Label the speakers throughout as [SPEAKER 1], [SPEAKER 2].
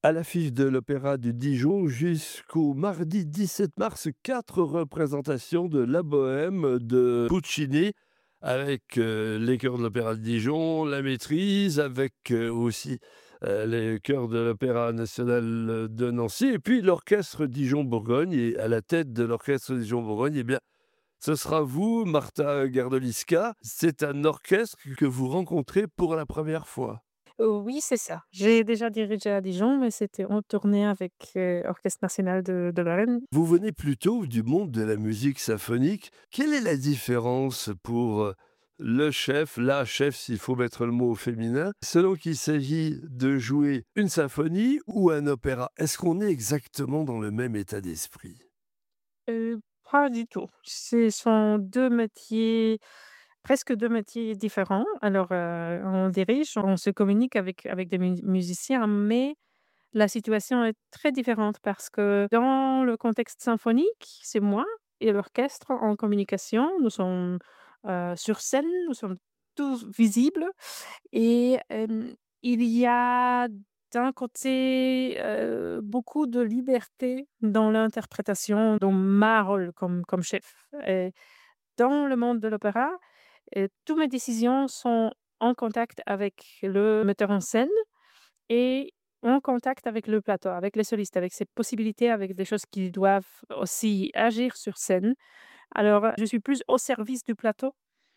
[SPEAKER 1] À l'affiche de l'Opéra de Dijon jusqu'au mardi 17 mars, 4 représentations de La Bohème de Puccini avec, les chœurs de l'Opéra de Dijon, La Maîtrise, avec, aussi, les chœurs de l'Opéra national, de Nancy et puis l'orchestre Dijon-Bourgogne et à la tête de l'orchestre Dijon-Bourgogne, eh bien, ce sera vous, Martha Gardoliska. C'est un orchestre que vous rencontrez pour la première fois.
[SPEAKER 2] Oui, c'est ça. J'ai déjà dirigé à Dijon, mais c'était en tournée avec, Orchestre national de Lorraine.
[SPEAKER 1] Vous venez plutôt du monde de la musique symphonique. Quelle est la différence pour, le chef, la chef, s'il faut mettre le mot au féminin, selon qu'il s'agit de jouer une symphonie ou un opéra? Est-ce qu'on est exactement dans le même état d'esprit?
[SPEAKER 2] Pas du tout. Ce sont 2 métiers, presque 2 métiers différents. Alors, on dirige, on se communique avec des musiciens, mais la situation est très différente parce que dans le contexte symphonique, c'est moi et l'orchestre en communication. Nous sommes, sur scène, nous sommes tous visibles et il y a d'un côté, beaucoup de liberté dans l'interprétation, dans ma rôle comme chef et dans le monde de l'opéra, tous mes décisions sont en contact avec le metteur en scène et en contact avec le plateau, avec les solistes, avec ces possibilités, avec des choses qui doivent aussi agir sur scène. Alors, je suis plus au service du plateau,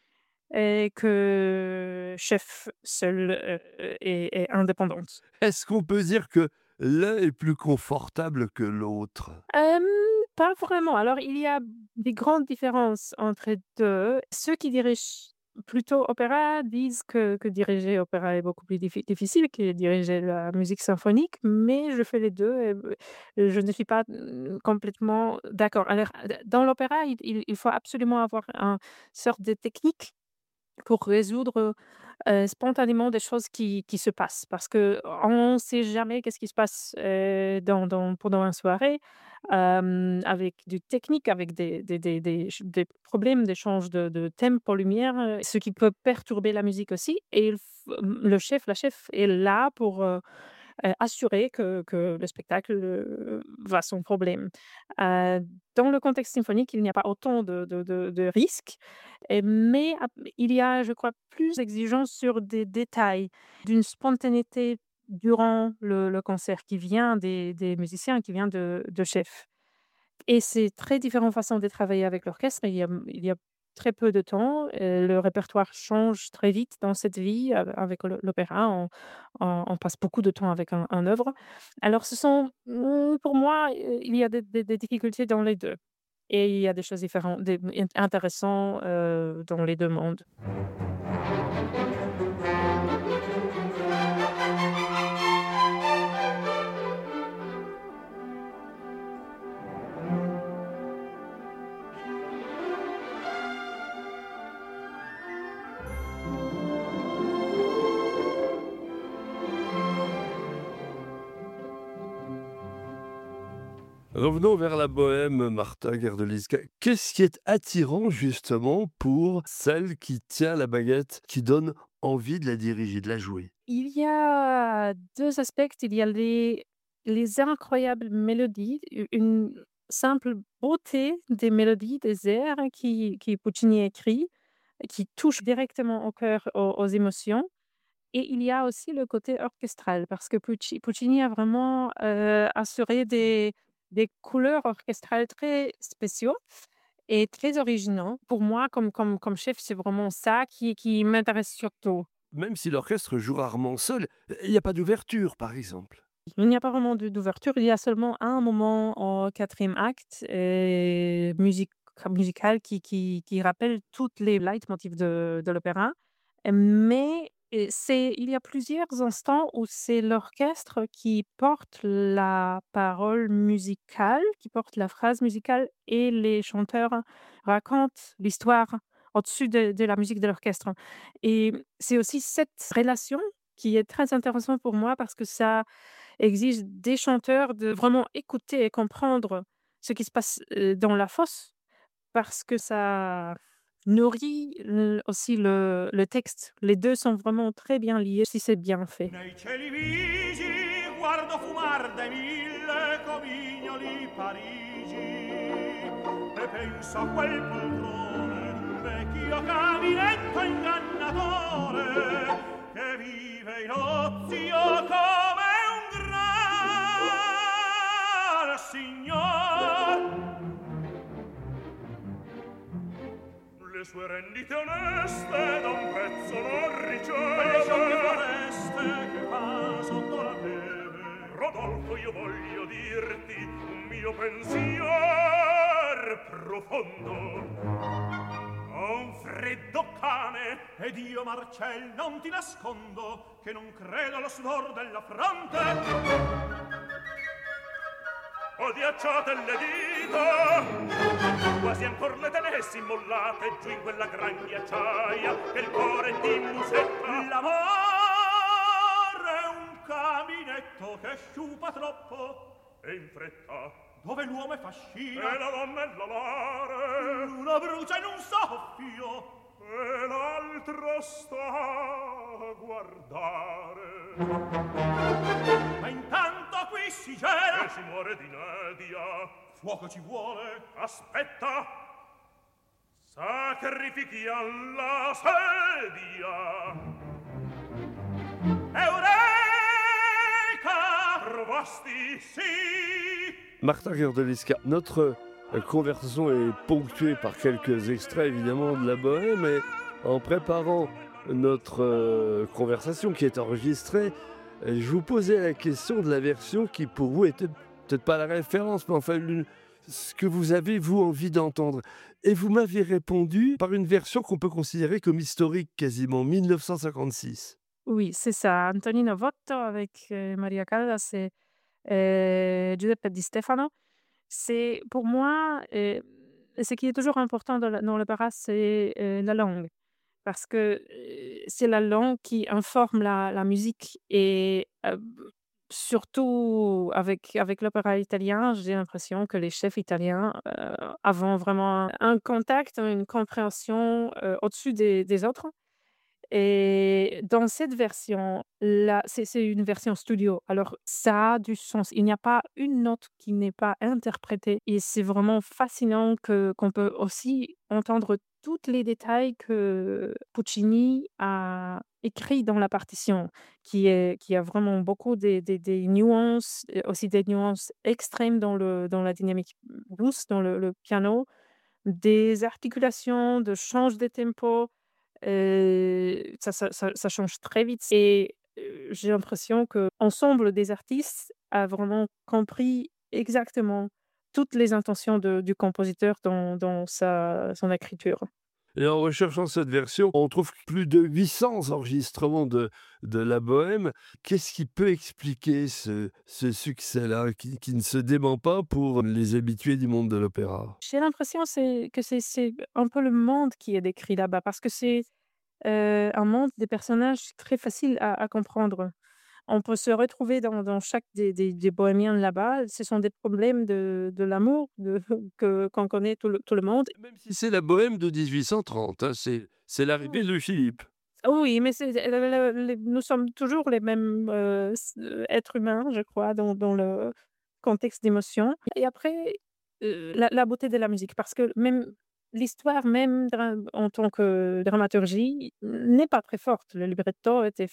[SPEAKER 2] que chef seule, et indépendante.
[SPEAKER 1] Est-ce qu'on peut dire que l'un est plus confortable que l'autre?
[SPEAKER 2] Hem, Pas vraiment. Alors il y a des grandes différences entre 2. Ceux qui dirigent plutôt opéra disent que diriger opéra est beaucoup plus difficile que diriger la musique symphonique, mais je fais les 2 et je ne suis pas, complètement d'accord. Alors, dans l'opéra, il faut absolument avoir un sorte de technique pour résoudre, spontanément des choses qui se passent parce qu'on ne sait jamais qu'est-ce qui se passe, pendant une soirée, avec du technique, avec des problèmes d'échange de tempo, lumière, ce qui peut perturber la musique aussi et le chef, la chef est là pour, assurer que le spectacle, va sans problème. Heu, Dans le contexte symphonique, il n'y a pas autant de risques, mais il y a, je crois, plus d'exigences sur des détails, d'une spontanéité durant le concert qui vient des musiciens, qui vient de chefs. Et c'est très différentes façons de travailler avec l'orchestre. Il y a très peu de temps, le répertoire change très vite dans cette vie. Avec l'opéra, on passe beaucoup de temps avec un œuvre. Alors ce sont, pour moi, il y a des difficultés dans les 2 et il y a des choses différentes, des intéressants, dans les 2 mondes.
[SPEAKER 1] Revenons vers la bohème, Martha Gardeliska. Qu'est-ce qui est attirant justement pour celle qui tient la baguette, qui donne envie de la diriger, de la jouer?
[SPEAKER 2] Il y a 2 aspects. Il y a les incroyables mélodies, une simple beauté des mélodies, des airs qui Puccini écrit, qui touchent directement au cœur, aux émotions et il y a aussi le côté orchestral parce que Puccini a vraiment, assuré des couleurs orchestrales très spéciaux et très originaux. Pour moi, comme chef, c'est vraiment ça qui m'intéresse surtout.
[SPEAKER 1] Même si l'orchestre joue rarement seul, il n'y a pas d'ouverture, par exemple.
[SPEAKER 2] Il n'y a pas vraiment d'ouverture, il y a seulement un moment au 4e acte, musical qui rappelle toutes les leitmotifs de l'opéra, mais il y a plusieurs instants où c'est l'orchestre qui porte la parole musicale, qui porte la phrase musicale et les chanteurs racontent l'histoire au-dessus de la musique de l'orchestre et c'est aussi cette relation qui est très intéressante pour moi parce que ça exige des chanteurs de vraiment écouter et comprendre ce qui se passe, dans la fosse parce que ça nourrit aussi le texte. Les 2 sont vraiment très bien liés si c'est bien fait.
[SPEAKER 3] Nei cieli vigi guardo fumar de 1000 comignoli Parigi e penso a quel poltrone d'un vecchio caminetto ingannatore che vive in ozio come un gran signor. Le sue rendite oneste da un prezzo non riceve. Che foreste che va sotto la neve. Rodolfo, io voglio dirti un mio pensier profondo. Ho un freddo cane ed io, Marcel, non ti nascondo che non credo allo sudor della fronte. Ho ghiacciate le dita, quasi ancor le tenessi mollate giù in quella gran ghiacciaia che il cuore di musetta. L'amore è un caminetto che sciupa troppo e in fretta, dove l'uomo è fascina e la donna è la mare. L'una brucia in un soffio e l'altra sta a guardare. Ma intanto qui si gela e si muore di inedia. Fuoco ci vuole. Aspetta, sacrifichi alla sedia. Eureka! Trovasti, sì.
[SPEAKER 1] Martin Gerdeliska, notre conversation est ponctuée par quelques extraits évidemment de la Bohème, et en préparant notre conversation qui est enregistrée, je vous posais la question de la version qui pour vous était peut-être pas la référence, mais enfin ce que vous avez vous envie d'entendre. Et vous m'avez répondu par une version qu'on peut considérer comme historique quasiment, 1956.
[SPEAKER 2] Oui, c'est ça. Antonino Votto avec Maria Callas et Giuseppe Di Stefano. C'est pour moi, ce qui est toujours important dans l'opéra, c'est la langue. Parce que c'est la langue qui informe la musique et surtout avec l'opéra italien, j'ai l'impression que les chefs italiens avaient vraiment un contact, une compréhension au-dessus des autres. Et dans cette version-là, c'est une version studio. Alors, ça a du sens. Il n'y a pas une note qui n'est pas interprétée. Et c'est vraiment fascinant qu'on peut aussi entendre tous les détails que Puccini a écrits dans la partition, qui a vraiment beaucoup des nuances, aussi des nuances extrêmes dans la dynamique douce, dans le piano, des articulations, de change de tempo. Ça change très vite et j'ai l'impression qu'ensemble des artistes a vraiment compris exactement toutes les intentions du compositeur dans son écriture.
[SPEAKER 1] Et en recherchant cette version, on trouve plus de 800 enregistrements de la Bohème. Qu'est-ce qui peut expliquer ce succès-là qui ne se dément pas pour les habitués du monde de l'opéra?
[SPEAKER 2] J'ai l'impression que c'est un peu le monde qui est décrit là-bas parce que c'est un monde des personnages très facile à comprendre. On peut se retrouver dans chaque des bohémiens là-bas. Ce sont des problèmes de l'amour qu'on connaît tout le monde.
[SPEAKER 1] Même si c'est la Bohème de 1830, hein, c'est l'arrivée de Philippe.
[SPEAKER 2] Oui, mais c'est nous sommes toujours les mêmes, êtres humains, je crois, dans le contexte d'émotion. Et après, la beauté de la musique, parce que même l'histoire même en tant que dramaturgie n'est pas très forte. Le libretto était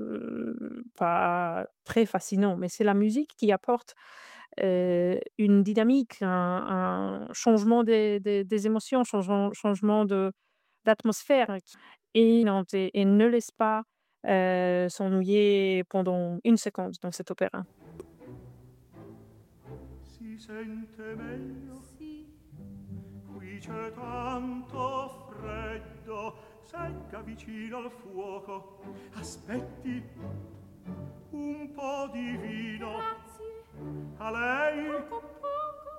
[SPEAKER 2] pas très fascinant, mais c'est la musique qui apporte, une dynamique, un changement des émotions, changement d'atmosphère et ne laisse pas, s'ennuyer pendant une seconde dans cet opéra.
[SPEAKER 3] Si sente meglio? Sì. Qui c'è tanto freddo, secca vicino al fuoco. Aspetti un po' di vino. Grazie. A lei? Poco, poco.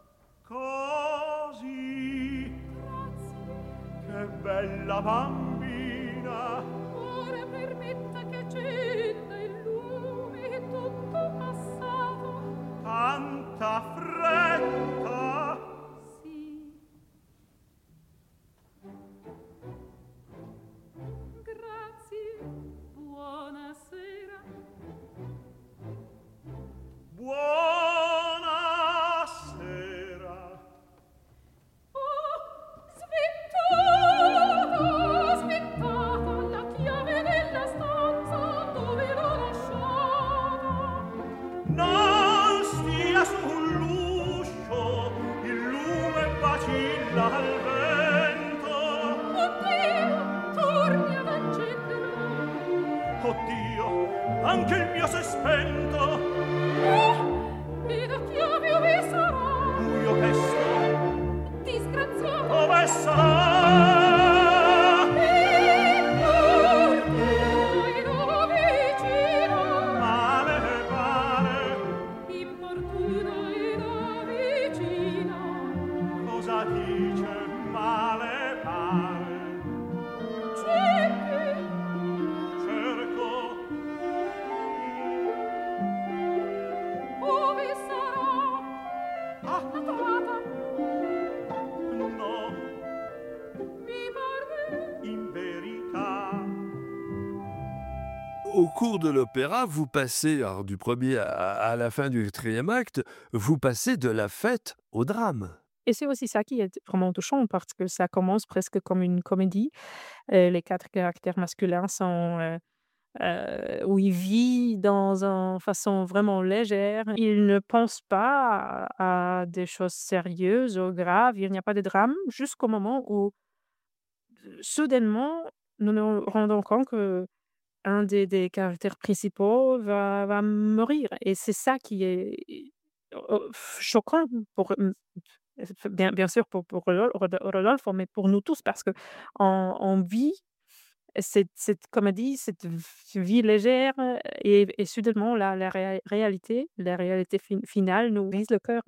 [SPEAKER 3] Così. Grazie. Che bella bambina. Ora permetta che accenda il lume, è tutto passato. Tanta fretta. Sì. Grazie. Buonasera.
[SPEAKER 1] au cours de l'opéra, vous passez, alors du premier à la fin du quatrième acte, vous passez de la fête au drame.
[SPEAKER 2] Et c'est aussi ça qui est vraiment touchant parce que ça commence presque comme une comédie. Les 4 caractères masculins sont, où il vit dans une façon vraiment légère. Il ne pense pas à des choses sérieuses ou graves. Il n'y a pas de drame jusqu'au moment où, soudainement, nous nous rendons compte qu'un des caractères principaux va mourir et c'est ça qui est, choquant pour, bien sûr pour Rodolphe, mais pour nous tous parce qu'on on vit cette comédie, cette vie légère, et soudainement la réalité finale nous brise le cœur.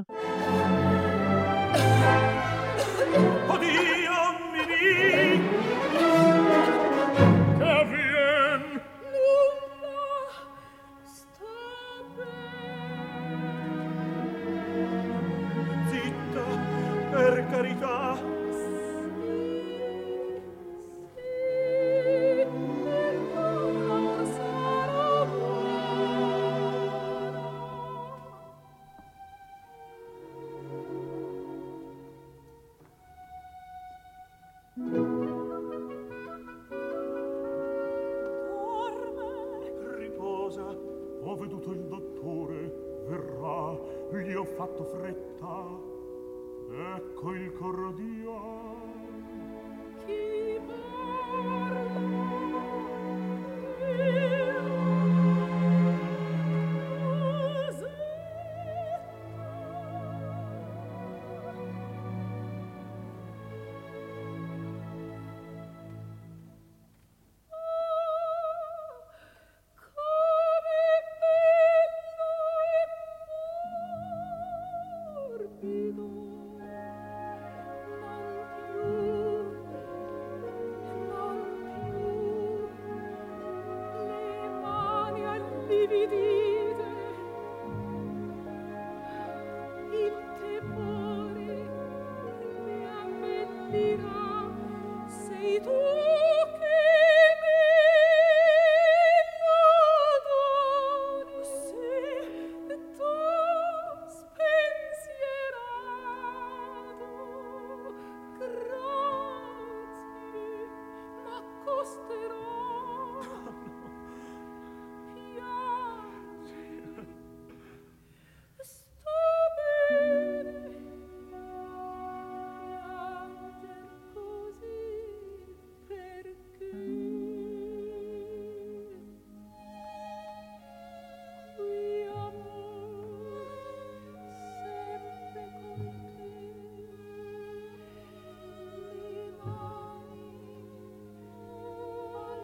[SPEAKER 3] Odio, Mimì, che avvien? Nulla, sta bene. Zitta, per carità. Sì, perdona, sarò buona. Dorme, riposa. Ho veduto il dottore, verrà, gli ho fatto fretta. Ecco il cordiale. Chi parla? Il tepore mi abbellirà, sei tu che me l'adori, se tu spensierato. Grazie, m'accosterò. Piace, sto bene, pianger così perché qui amore sempre con te, le mani al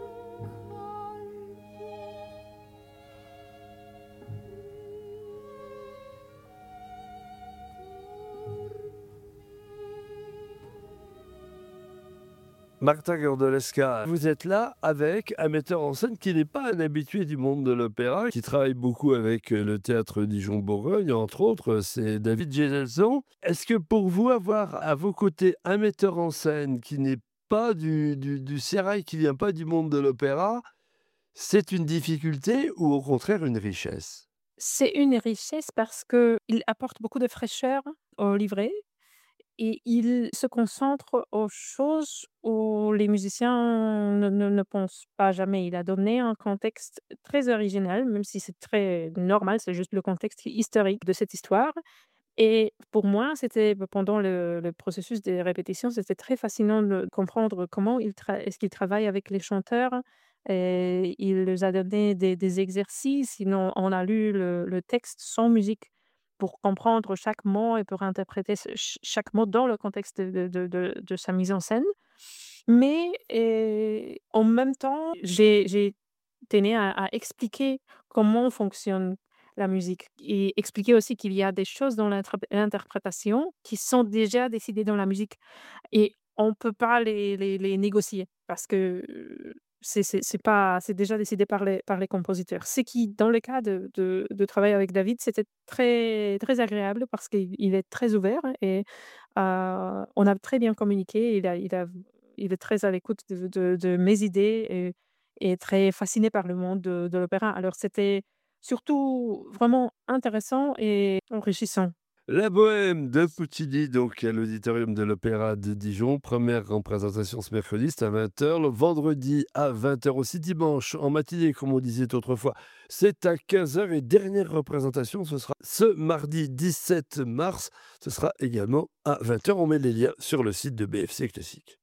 [SPEAKER 1] Martha Gordolesca, vous êtes là avec un metteur en scène qui n'est pas un habitué du monde de l'opéra, qui travaille beaucoup avec le théâtre Dijon-Bourgogne, entre autres, c'est David Geselson. Est-ce que pour vous, avoir à vos côtés un metteur en scène qui n'est pas du sérail, qui vient pas du monde de l'opéra, c'est une difficulté ou au contraire une richesse?
[SPEAKER 2] C'est une richesse parce qu'il apporte beaucoup de fraîcheur au livret et il se concentre aux choses où les musiciens ne pensent pas jamais. Il a donné un contexte très original, même si c'est très normal, c'est juste le contexte historique de cette histoire. Et pour moi, c'était pendant le processus des répétitions, c'était très fascinant de comprendre comment est-ce qu'il travaille avec les chanteurs. Et il nous a donné des exercices, sinon on a lu le texte sans musique pour comprendre chaque mot et pour interpréter chaque mot dans le contexte de sa mise en scène. Mais en même temps, j'ai tenu à expliquer comment fonctionne la musique et expliquer aussi qu'il y a des choses dans l'interprétation qui sont déjà décidées dans la musique et on ne peut pas les négocier parce que, c'est pas c'est déjà décidé par les compositeurs. Ce qui, dans le cas de travailler avec David, c'était très très agréable parce qu'il est très ouvert et on a très bien communiqué. Il est très à l'écoute de mes idées et très fasciné par le monde de l'opéra. Alors c'était surtout vraiment intéressant et enrichissant.
[SPEAKER 1] La Bohème de Puccini, donc à l'Auditorium de l'Opéra de Dijon. Première représentation ce mercredi, c'est à 20h. Le vendredi à 20h aussi. Dimanche en matinée, comme on disait autrefois, c'est à 15h. Et dernière représentation, ce sera ce mardi 17 mars. Ce sera également à 20h. On met les liens sur le site de BFC Classique.